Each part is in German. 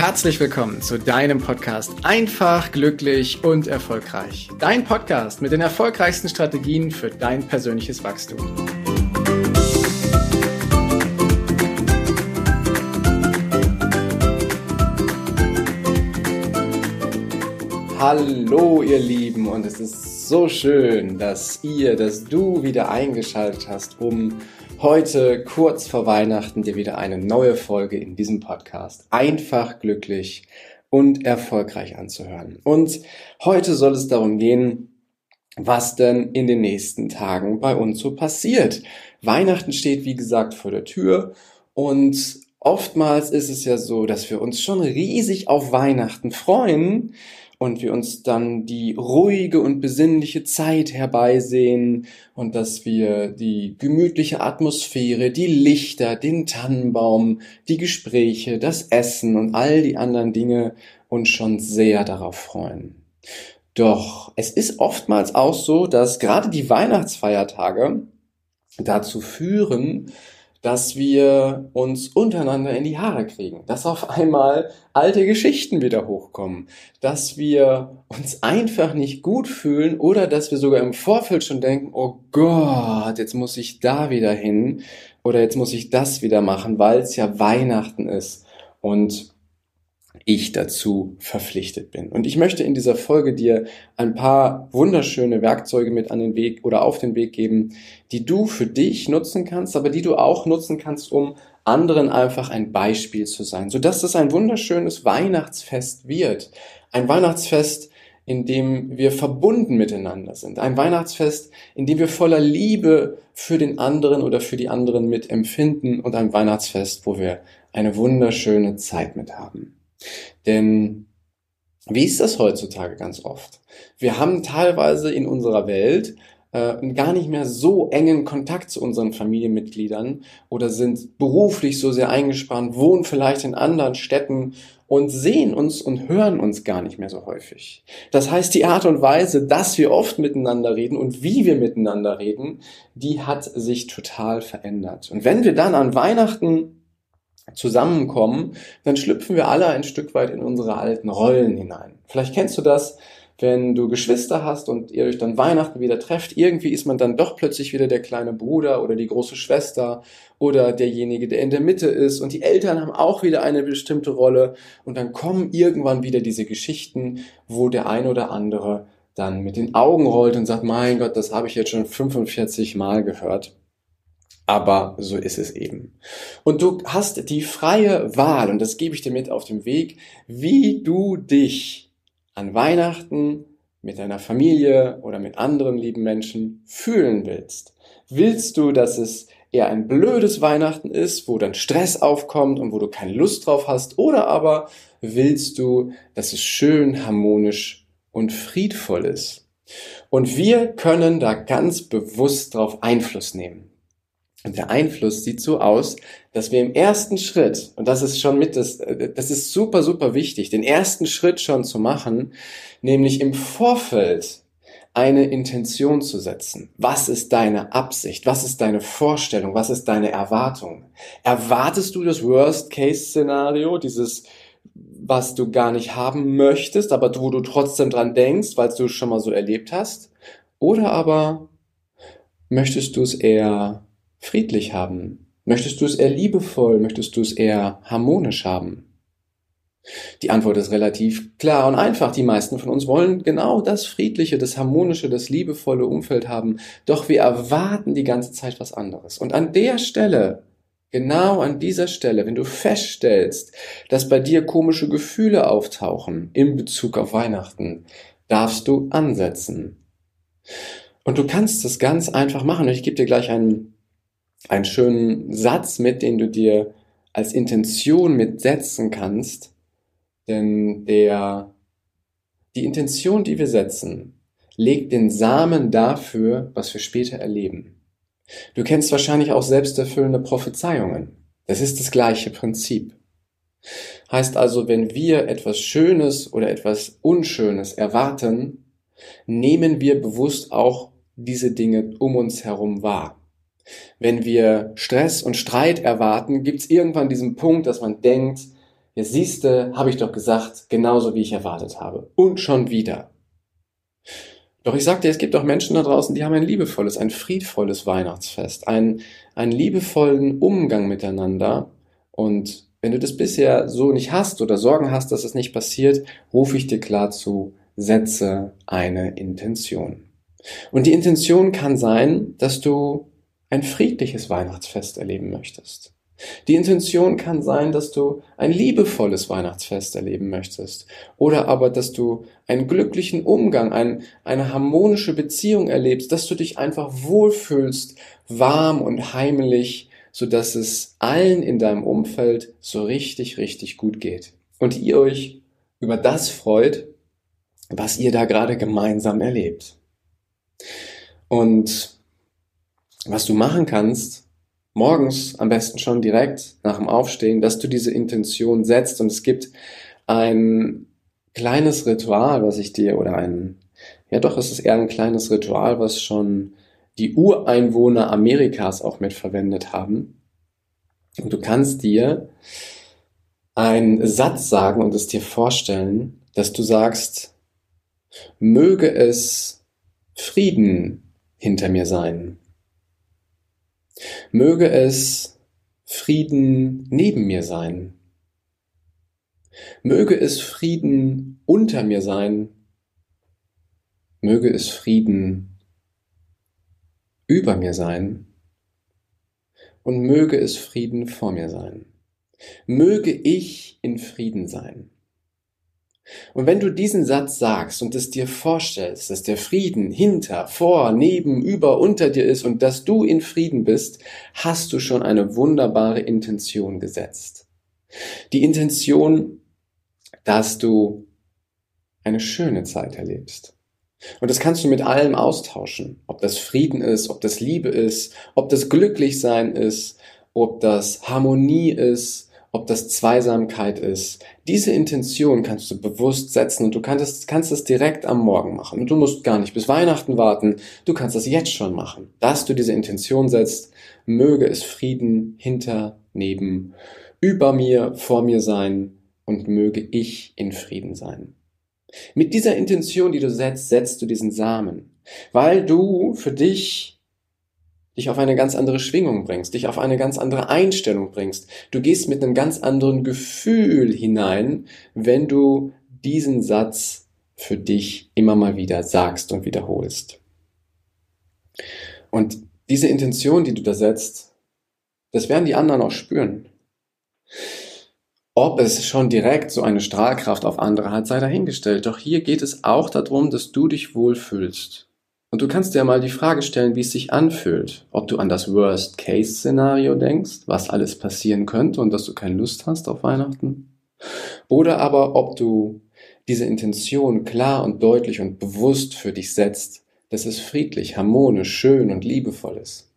herzlich willkommen zu deinem Podcast Einfach, glücklich und erfolgreich. Dein Podcast mit den erfolgreichsten Strategien für dein persönliches Wachstum. Hallo ihr Lieben, und es ist so schön, dass du wieder eingeschaltet hast, um heute kurz vor Weihnachten dir wieder eine neue Folge in diesem Podcast Einfach, glücklich und erfolgreich anzuhören. Und heute soll es darum gehen, was denn in den nächsten Tagen bei uns so passiert. Weihnachten steht, wie gesagt, vor der Tür, und oftmals ist es ja so, dass wir uns schon riesig auf Weihnachten freuen und wir uns dann die ruhige und besinnliche Zeit herbeisehen und dass wir die gemütliche Atmosphäre, die Lichter, den Tannenbaum, die Gespräche, das Essen und all die anderen Dinge uns schon sehr darauf freuen. Doch es ist oftmals auch so, dass gerade die Weihnachtsfeiertage dazu führen, dass wir uns untereinander in die Haare kriegen, dass auf einmal alte Geschichten wieder hochkommen, dass wir uns einfach nicht gut fühlen oder dass wir sogar im Vorfeld schon denken, oh Gott, jetzt muss ich da wieder hin oder jetzt muss ich das wieder machen, weil es ja Weihnachten ist und ich dazu verpflichtet bin. Und ich möchte in dieser Folge dir ein paar wunderschöne Werkzeuge mit an den Weg oder auf den Weg geben, die du für dich nutzen kannst, aber die du auch nutzen kannst, um anderen einfach ein Beispiel zu sein, sodass es ein wunderschönes Weihnachtsfest wird. Ein Weihnachtsfest, in dem wir verbunden miteinander sind. Ein Weihnachtsfest, in dem wir voller Liebe für den anderen oder für die anderen mitempfinden, und ein Weihnachtsfest, wo wir eine wunderschöne Zeit mit haben. Denn wie ist das heutzutage ganz oft? Wir haben teilweise in unserer Welt gar nicht mehr so engen Kontakt zu unseren Familienmitgliedern oder sind beruflich so sehr eingespannt, wohnen vielleicht in anderen Städten und sehen uns und hören uns gar nicht mehr so häufig. Das heißt, die Art und Weise, dass wir oft miteinander reden und wie wir miteinander reden, die hat sich total verändert. Und wenn wir dann an Weihnachten zusammenkommen, dann schlüpfen wir alle ein Stück weit in unsere alten Rollen hinein. Vielleicht kennst du das, wenn du Geschwister hast und ihr euch dann Weihnachten wieder trefft. Irgendwie ist man dann doch plötzlich wieder der kleine Bruder oder die große Schwester oder derjenige, der in der Mitte ist, und die Eltern haben auch wieder eine bestimmte Rolle, und dann kommen irgendwann wieder diese Geschichten, wo der ein oder andere dann mit den Augen rollt und sagt, mein Gott, das habe ich jetzt schon 45 Mal gehört. Aber so ist es eben. Und du hast die freie Wahl, und das gebe ich dir mit auf den Weg, wie du dich an Weihnachten mit deiner Familie oder mit anderen lieben Menschen fühlen willst. Willst du, dass es eher ein blödes Weihnachten ist, wo dann Stress aufkommt und wo du keine Lust drauf hast, oder aber willst du, dass es schön, harmonisch und friedvoll ist? Und wir können da ganz bewusst drauf Einfluss nehmen. Und der Einfluss sieht so aus, dass wir im ersten Schritt, und das ist schon das ist super, super wichtig, den ersten Schritt schon zu machen, nämlich im Vorfeld eine Intention zu setzen. Was ist deine Absicht? Was ist deine Vorstellung? Was ist deine Erwartung? Erwartest du das Worst-Case-Szenario, dieses, was du gar nicht haben möchtest, aber wo du trotzdem dran denkst, weil du es schon mal so erlebt hast? Oder aber möchtest du es eher friedlich haben? Möchtest du es eher liebevoll? Möchtest du es eher harmonisch haben? Die Antwort ist relativ klar und einfach. Die meisten von uns wollen genau das friedliche, das harmonische, das liebevolle Umfeld haben. Doch wir erwarten die ganze Zeit was anderes. Und an der Stelle, genau an dieser Stelle, wenn du feststellst, dass bei dir komische Gefühle auftauchen in Bezug auf Weihnachten, darfst du ansetzen. Und du kannst das ganz einfach machen. Und ich gebe dir gleich einen schönen Satz mit, den du dir als Intention mitsetzen kannst, denn die Intention, die wir setzen, legt den Samen dafür, was wir später erleben. Du kennst wahrscheinlich auch selbsterfüllende Prophezeiungen. Das ist das gleiche Prinzip. Heißt also, wenn wir etwas Schönes oder etwas Unschönes erwarten, nehmen wir bewusst auch diese Dinge um uns herum wahr. Wenn wir Stress und Streit erwarten, gibt es irgendwann diesen Punkt, dass man denkt, Jetzt siehste, habe ich doch gesagt, genauso wie ich erwartet habe. Und schon wieder. Doch ich sagte, es gibt auch Menschen da draußen, die haben ein liebevolles, ein friedvolles Weihnachtsfest, einen liebevollen Umgang miteinander. Und wenn du das bisher so nicht hast oder Sorgen hast, dass es nicht passiert, rufe ich dir klar zu, setze eine Intention. Und die Intention kann sein, dass du ein friedliches Weihnachtsfest erleben möchtest. Die Intention kann sein, dass du ein liebevolles Weihnachtsfest erleben möchtest oder aber, dass du einen glücklichen Umgang, eine harmonische Beziehung erlebst, dass du dich einfach wohlfühlst, warm und heimelig, sodass es allen in deinem Umfeld so richtig, richtig gut geht. Und ihr euch über das freut, was ihr da gerade gemeinsam erlebt. Und was du machen kannst, morgens am besten schon direkt nach dem Aufstehen, dass du diese Intention setzt, und es gibt ein kleines Ritual, was ich dir, es ist eher ein kleines Ritual, was schon die Ureinwohner Amerikas auch mit verwendet haben. Und du kannst dir einen Satz sagen und es dir vorstellen, dass du sagst, möge es Frieden hinter mir sein. Möge es Frieden neben mir sein. Möge es Frieden unter mir sein. Möge es Frieden über mir sein. Und möge es Frieden vor mir sein. Möge ich in Frieden sein. Und wenn du diesen Satz sagst und es dir vorstellst, dass der Frieden hinter, vor, neben, über, unter dir ist und dass du in Frieden bist, hast du schon eine wunderbare Intention gesetzt. Die Intention, dass du eine schöne Zeit erlebst. Und das kannst du mit allem austauschen. Ob das Frieden ist, ob das Liebe ist, ob das Glücklichsein ist, ob das Harmonie ist, ob das Zweisamkeit ist. Diese Intention kannst du bewusst setzen und du kannst es direkt am Morgen machen. Und du musst gar nicht bis Weihnachten warten. Du kannst das jetzt schon machen. Dass du diese Intention setzt, möge es Frieden hinter, neben, über mir, vor mir sein und möge ich in Frieden sein. Mit dieser Intention, die du setzt du diesen Samen, weil du für dich auf eine ganz andere Schwingung bringst, dich auf eine ganz andere Einstellung bringst. Du gehst mit einem ganz anderen Gefühl hinein, wenn du diesen Satz für dich immer mal wieder sagst und wiederholst. Und diese Intention, die du da setzt, das werden die anderen auch spüren. Ob es schon direkt so eine Strahlkraft auf andere hat, sei dahingestellt. Doch hier geht es auch darum, dass du dich wohlfühlst. Und du kannst dir mal die Frage stellen, wie es sich anfühlt. Ob du an das Worst-Case-Szenario denkst, was alles passieren könnte und dass du keine Lust hast auf Weihnachten. Oder aber ob du diese Intention klar und deutlich und bewusst für dich setzt, dass es friedlich, harmonisch, schön und liebevoll ist.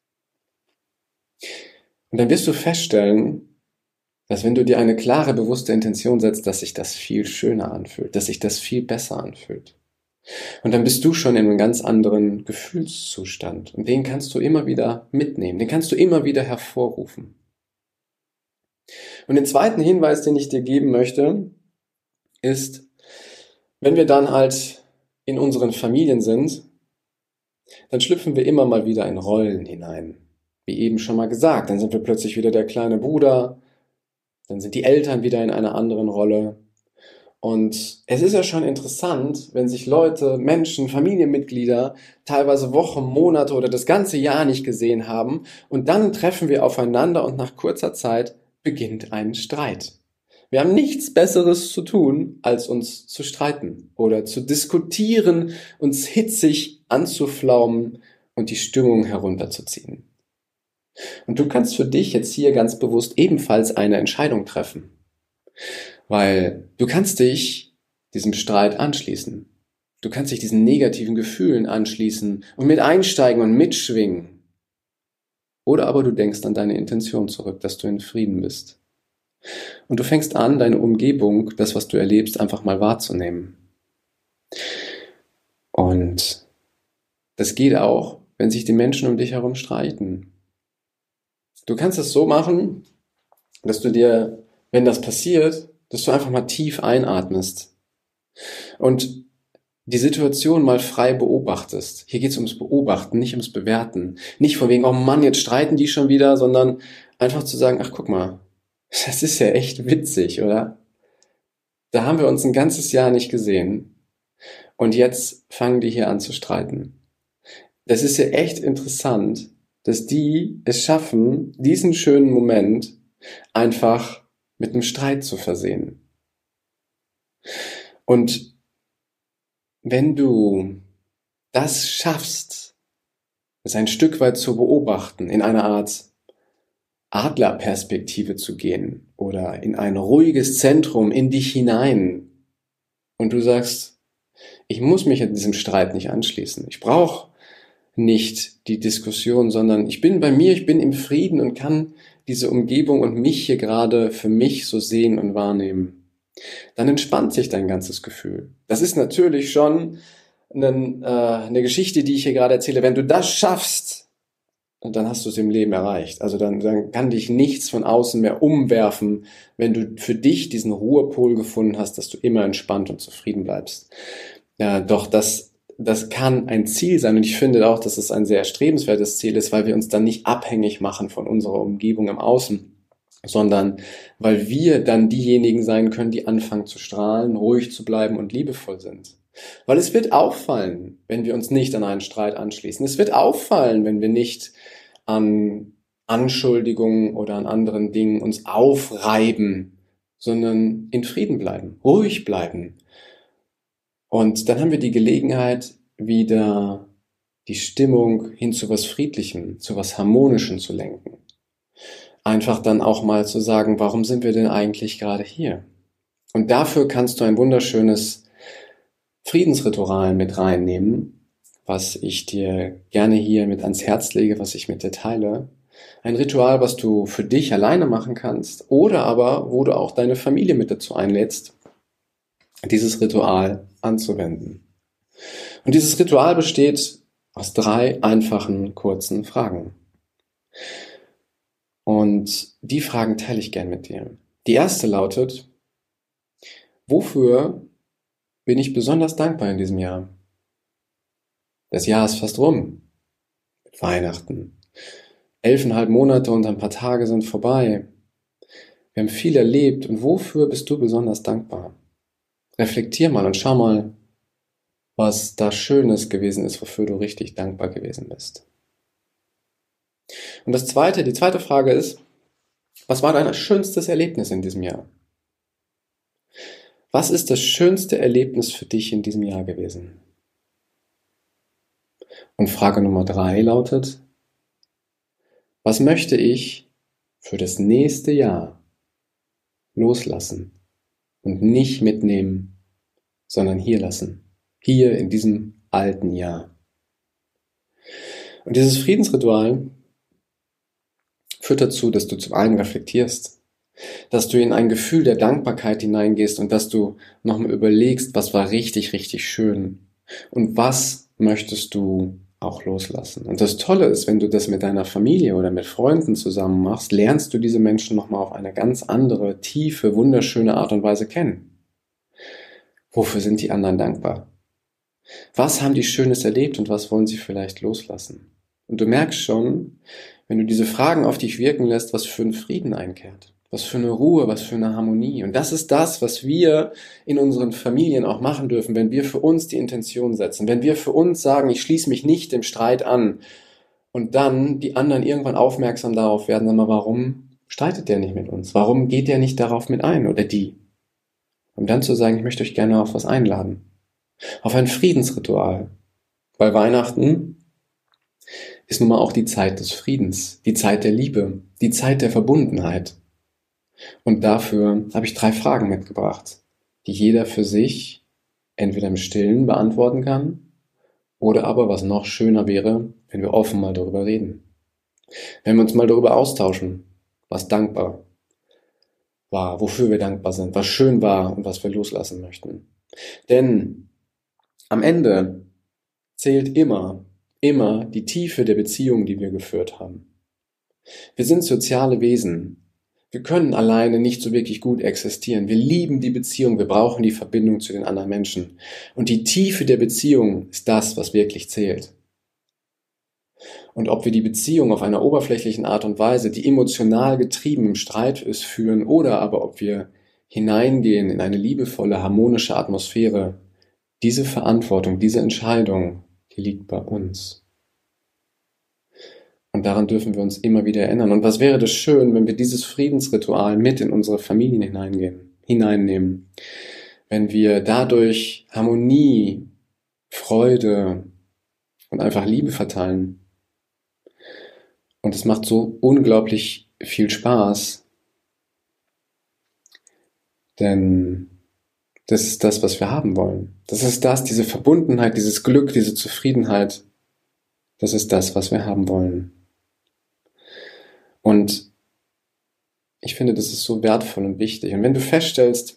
Und dann wirst du feststellen, dass wenn du dir eine klare, bewusste Intention setzt, dass sich das viel schöner anfühlt, dass sich das viel besser anfühlt. Und dann bist du schon in einem ganz anderen Gefühlszustand. Und den kannst du immer wieder mitnehmen, den kannst du immer wieder hervorrufen. Und den zweiten Hinweis, den ich dir geben möchte, ist, wenn wir dann halt in unseren Familien sind, dann schlüpfen wir immer mal wieder in Rollen hinein. Wie eben schon mal gesagt, dann sind wir plötzlich wieder der kleine Bruder, dann sind die Eltern wieder in einer anderen Rolle. Und es ist ja schon interessant, wenn sich Leute, Menschen, Familienmitglieder teilweise Wochen, Monate oder das ganze Jahr nicht gesehen haben und dann treffen wir aufeinander und nach kurzer Zeit beginnt ein Streit. Wir haben nichts Besseres zu tun, als uns zu streiten oder zu diskutieren, uns hitzig anzuflaumen und die Stimmung herunterzuziehen. Und du kannst für dich jetzt hier ganz bewusst ebenfalls eine Entscheidung treffen. Weil du kannst dich diesem Streit anschließen. Du kannst dich diesen negativen Gefühlen anschließen und mit einsteigen und mitschwingen. Oder aber du denkst an deine Intention zurück, dass du in Frieden bist. Und du fängst an, deine Umgebung, das, was du erlebst, einfach mal wahrzunehmen. Und das geht auch, wenn sich die Menschen um dich herum streiten. Du kannst es so machen, dass du dir wenn das passiert, dass du einfach mal tief einatmest und die Situation mal frei beobachtest. Hier geht es ums Beobachten, nicht ums Bewerten. Nicht von wegen, oh Mann, jetzt streiten die schon wieder, sondern einfach zu sagen, ach guck mal, das ist ja echt witzig, oder? Da haben wir uns ein ganzes Jahr nicht gesehen und jetzt fangen die hier an zu streiten. Das ist ja echt interessant, dass die es schaffen, diesen schönen Moment einfach mit einem Streit zu versehen. Und wenn du das schaffst, es ein Stück weit zu beobachten, in einer Art Adlerperspektive zu gehen oder in ein ruhiges Zentrum in dich hinein und du sagst, ich muss mich an diesem Streit nicht anschließen. Ich brauche nicht die Diskussion, sondern ich bin bei mir, ich bin im Frieden und kann diese Umgebung und mich hier gerade für mich so sehen und wahrnehmen. Dann entspannt sich dein ganzes Gefühl. Das ist natürlich schon eine Geschichte, die ich hier gerade erzähle. Wenn du das schaffst, dann hast du es im Leben erreicht. Also dann kann dich nichts von außen mehr umwerfen, wenn du für dich diesen Ruhepol gefunden hast, dass du immer entspannt und zufrieden bleibst. Ja, doch das kann ein Ziel sein und ich finde auch, dass es ein sehr erstrebenswertes Ziel ist, weil wir uns dann nicht abhängig machen von unserer Umgebung im Außen, sondern weil wir dann diejenigen sein können, die anfangen zu strahlen, ruhig zu bleiben und liebevoll sind. Weil es wird auffallen, wenn wir uns nicht an einen Streit anschließen. Es wird auffallen, wenn wir nicht an Anschuldigungen oder an anderen Dingen uns aufreiben, sondern in Frieden bleiben, ruhig bleiben. Und dann haben wir die Gelegenheit, wieder die Stimmung hin zu was Friedlichem, zu was Harmonischem zu lenken. Einfach dann auch mal zu sagen, warum sind wir denn eigentlich gerade hier? Und dafür kannst du ein wunderschönes Friedensritual mit reinnehmen, was ich dir gerne hier mit ans Herz lege, was ich mit dir teile. Ein Ritual, was du für dich alleine machen kannst oder aber, wo du auch deine Familie mit dazu einlädst, dieses Ritual anzuwenden. Und dieses Ritual besteht aus 3 einfachen, kurzen Fragen. Und die Fragen teile ich gern mit dir. Die erste lautet, wofür bin ich besonders dankbar in diesem Jahr? Das Jahr ist fast rum. Weihnachten. 11,5 Monate und ein paar Tage sind vorbei. Wir haben viel erlebt und wofür bist du besonders dankbar? Reflektier mal und schau mal, was da Schönes gewesen ist, wofür du richtig dankbar gewesen bist. Und die zweite Frage ist, was war dein schönstes Erlebnis in diesem Jahr? Was ist das schönste Erlebnis für dich in diesem Jahr gewesen? Und Frage Nummer 3 lautet, was möchte ich für das nächste Jahr loslassen und nicht mitnehmen, sondern hier lassen, hier in diesem alten Jahr? Und dieses Friedensritual führt dazu, dass du zum einen reflektierst, dass du in ein Gefühl der Dankbarkeit hineingehst und dass du nochmal überlegst, was war richtig, richtig schön und was möchtest du auch loslassen. Und das Tolle ist, wenn du das mit deiner Familie oder mit Freunden zusammen machst, lernst du diese Menschen nochmal auf eine ganz andere, tiefe, wunderschöne Art und Weise kennen. Wofür sind die anderen dankbar? Was haben die Schönes erlebt und was wollen sie vielleicht loslassen? Und du merkst schon, wenn du diese Fragen auf dich wirken lässt, was für ein Frieden einkehrt, was für eine Ruhe, was für eine Harmonie. Und das ist das, was wir in unseren Familien auch machen dürfen, wenn wir für uns die Intention setzen, wenn wir für uns sagen, ich schließe mich nicht dem Streit an und dann die anderen irgendwann aufmerksam darauf werden, aber warum streitet der nicht mit uns? Warum geht der nicht darauf mit ein oder die? Um dann zu sagen, ich möchte euch gerne auf was einladen. Auf ein Friedensritual. Weil Weihnachten ist nun mal auch die Zeit des Friedens, die Zeit der Liebe, die Zeit der Verbundenheit. Und dafür habe ich 3 Fragen mitgebracht, die jeder für sich entweder im Stillen beantworten kann oder aber, was noch schöner wäre, wenn wir offen mal darüber reden. Wenn wir uns mal darüber austauschen, was dankbar war, wofür wir dankbar sind, was schön war und was wir loslassen möchten. Denn am Ende zählt immer die Tiefe der Beziehung, die wir geführt haben. Wir sind soziale Wesen. Wir können alleine nicht so wirklich gut existieren. Wir lieben die Beziehung, wir brauchen die Verbindung zu den anderen Menschen. Und die Tiefe der Beziehung ist das, was wirklich zählt. Und ob wir die Beziehung auf einer oberflächlichen Art und Weise, die emotional getrieben im Streit ist, führen, oder aber ob wir hineingehen in eine liebevolle, harmonische Atmosphäre, diese Verantwortung, diese Entscheidung, die liegt bei uns. Und daran dürfen wir uns immer wieder erinnern. Und was wäre das schön, wenn wir dieses Friedensritual mit in unsere Familien hineinnehmen, wenn wir dadurch Harmonie, Freude und einfach Liebe verteilen. Und es macht so unglaublich viel Spaß, denn das ist das, was wir haben wollen. Das ist das, diese Verbundenheit, dieses Glück, diese Zufriedenheit, das ist das, was wir haben wollen. Und ich finde, das ist so wertvoll und wichtig. Und wenn du feststellst,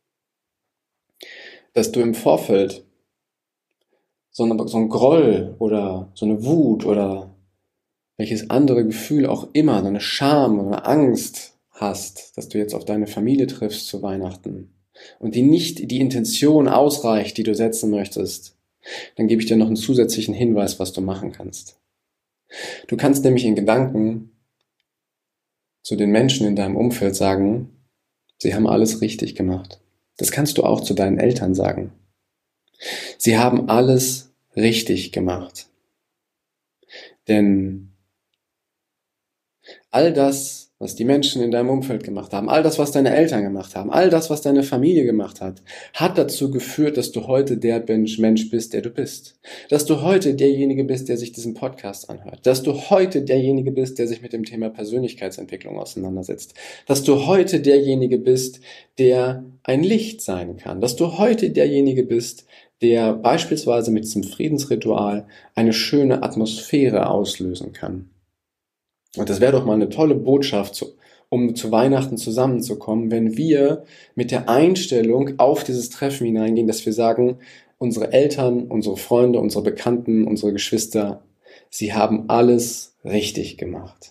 dass du im Vorfeld so ein Groll oder so eine Wut oder welches andere Gefühl auch immer, so eine Scham oder eine Angst hast, dass du jetzt auf deine Familie triffst zu Weihnachten und die nicht die Intention ausreicht, die du setzen möchtest, dann gebe ich dir noch einen zusätzlichen Hinweis, was du machen kannst. Du kannst nämlich in Gedanken zu den Menschen in deinem Umfeld sagen, sie haben alles richtig gemacht. Das kannst du auch zu deinen Eltern sagen. Sie haben alles richtig gemacht. Denn all das, was die Menschen in deinem Umfeld gemacht haben, all das, was deine Eltern gemacht haben, all das, was deine Familie gemacht hat dazu geführt, dass du heute der Mensch bist, der du bist. Dass du heute derjenige bist, der sich diesen Podcast anhört. Dass du heute derjenige bist, der sich mit dem Thema Persönlichkeitsentwicklung auseinandersetzt. Dass du heute derjenige bist, der ein Licht sein kann. Dass du heute derjenige bist, der beispielsweise mit diesem Friedensritual eine schöne Atmosphäre auslösen kann. Und das wäre doch mal eine tolle Botschaft, um zu Weihnachten zusammenzukommen, wenn wir mit der Einstellung auf dieses Treffen hineingehen, dass wir sagen, unsere Eltern, unsere Freunde, unsere Bekannten, unsere Geschwister, sie haben alles richtig gemacht.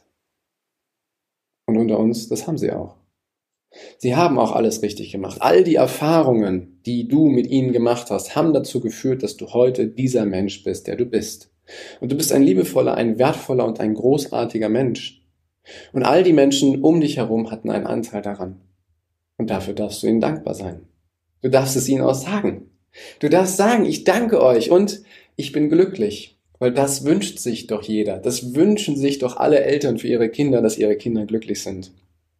Und unter uns, das haben sie auch. Sie haben auch alles richtig gemacht. All die Erfahrungen, die du mit ihnen gemacht hast, haben dazu geführt, dass du heute dieser Mensch bist, der du bist. Und du bist ein liebevoller, ein wertvoller und ein großartiger Mensch. Und all die Menschen um dich herum hatten einen Anteil daran. Und dafür darfst du ihnen dankbar sein. Du darfst es ihnen auch sagen. Du darfst sagen, ich danke euch und ich bin glücklich. Weil das wünscht sich doch jeder. Das wünschen sich doch alle Eltern für ihre Kinder, dass ihre Kinder glücklich sind.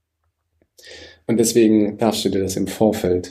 Und deswegen darfst du dir das im Vorfeld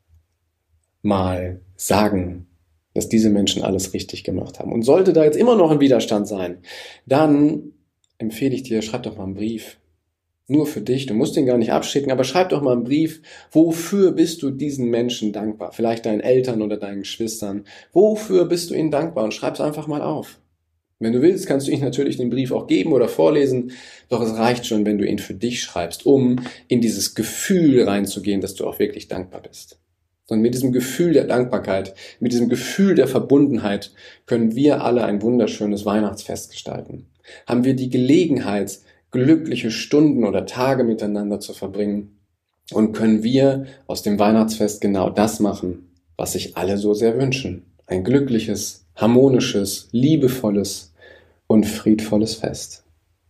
mal sagen, dass diese Menschen alles richtig gemacht haben. Und sollte da jetzt immer noch ein Widerstand sein, dann empfehle ich dir, schreib doch mal einen Brief. Nur für dich, du musst den gar nicht abschicken, aber schreib doch mal einen Brief. Wofür bist du diesen Menschen dankbar? Vielleicht deinen Eltern oder deinen Geschwistern. Wofür bist du ihnen dankbar? Und schreib es einfach mal auf. Wenn du willst, kannst du ihnen natürlich den Brief auch geben oder vorlesen, doch es reicht schon, wenn du ihn für dich schreibst, um in dieses Gefühl reinzugehen, dass du auch wirklich dankbar bist. Und mit diesem Gefühl der Dankbarkeit, mit diesem Gefühl der Verbundenheit können wir alle ein wunderschönes Weihnachtsfest gestalten. Haben wir die Gelegenheit, glückliche Stunden oder Tage miteinander zu verbringen und können wir aus dem Weihnachtsfest genau das machen, was sich alle so sehr wünschen. Ein glückliches, harmonisches, liebevolles und friedvolles Fest.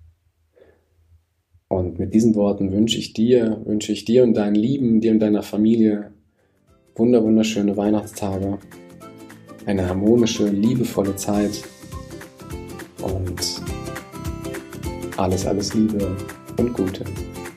Und mit diesen Worten wünsche ich dir und deinen Lieben, dir und deiner Familie wunderschöne Weihnachtstage, eine harmonische, liebevolle Zeit und alles Liebe und Gute.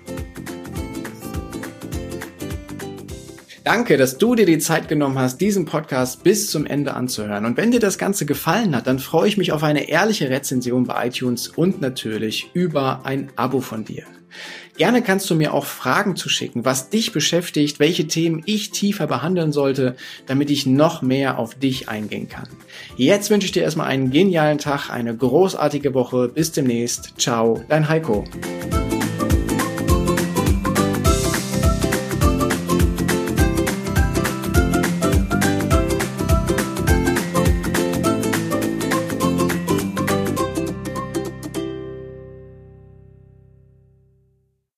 Danke, dass du dir die Zeit genommen hast, diesen Podcast bis zum Ende anzuhören. Und wenn dir das Ganze gefallen hat, dann freue ich mich auf eine ehrliche Rezension bei iTunes und natürlich über ein Abo von dir. Gerne kannst du mir auch Fragen zuschicken, was dich beschäftigt, welche Themen ich tiefer behandeln sollte, damit ich noch mehr auf dich eingehen kann. Jetzt wünsche ich dir erstmal einen genialen Tag, eine großartige Woche. Bis demnächst. Ciao, dein Heiko.